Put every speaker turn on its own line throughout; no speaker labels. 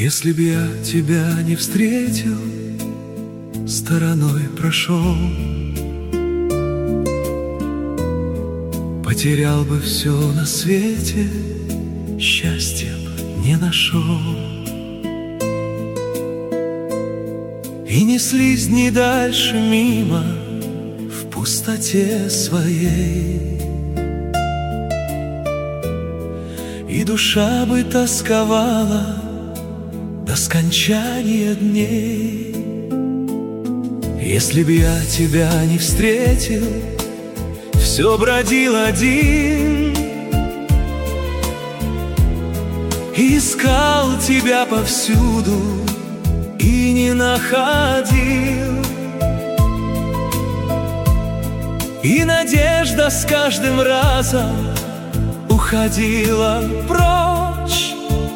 Если б я тебя не встретил, стороной прошел, потерял бы все на свете, счастья б не нашел. И неслись дни дальше мимо в пустоте своей, и душа бы тосковала до скончания дней. Если б я тебя не встретил, все бродил один, искал тебя повсюду и не находил. И надежда с каждым разом уходила прочь,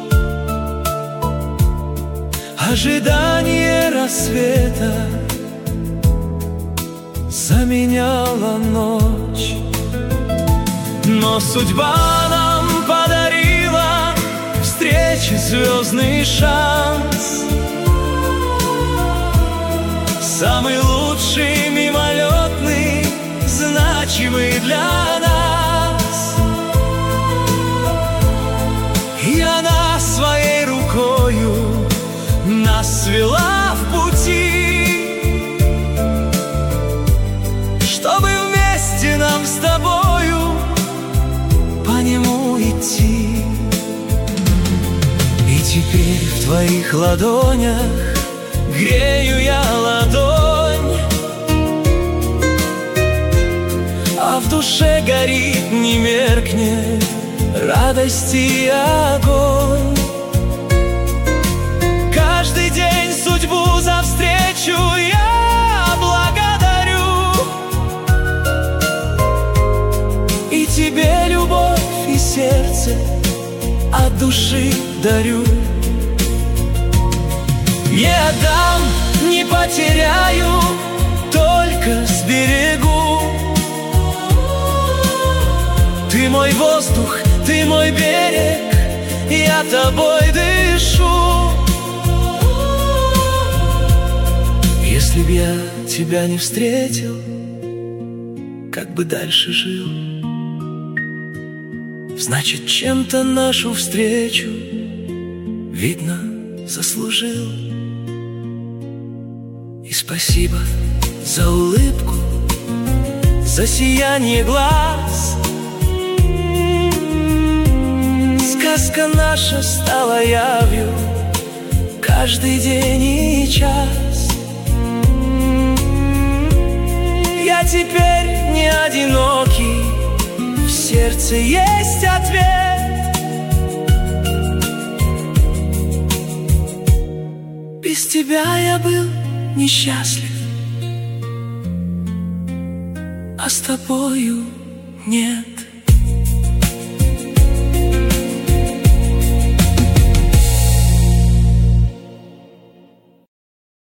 ожидание рассвета заменяла ночь. Но судьба нам подарила встречи, звездный шанс, самый лучший, мимолетный, значимый для нас. И она своей рукою нас свела в пути, чтобы вместе нам с тобою по нему идти. И теперь в твоих ладонях грею я ладонь, а в душе горит, не меркнет радости огонь. Каждый день судьбу за встречу я благодарю, и тебе любовь и сердце от души дарю. Не отдам, не потеряю, только сберегу. Ты мой воздух, ты мой берег, я тобой дышу. Если б я тебя не встретил, как бы дальше жил? Значит, чем-то нашу встречу, видно, заслужил. И спасибо за улыбку, за сияние глаз. Сказка наша стала явью каждый день и час. Я теперь не одинокий, в сердце есть ответ. Без тебя я был несчастлив, а с тобою нет.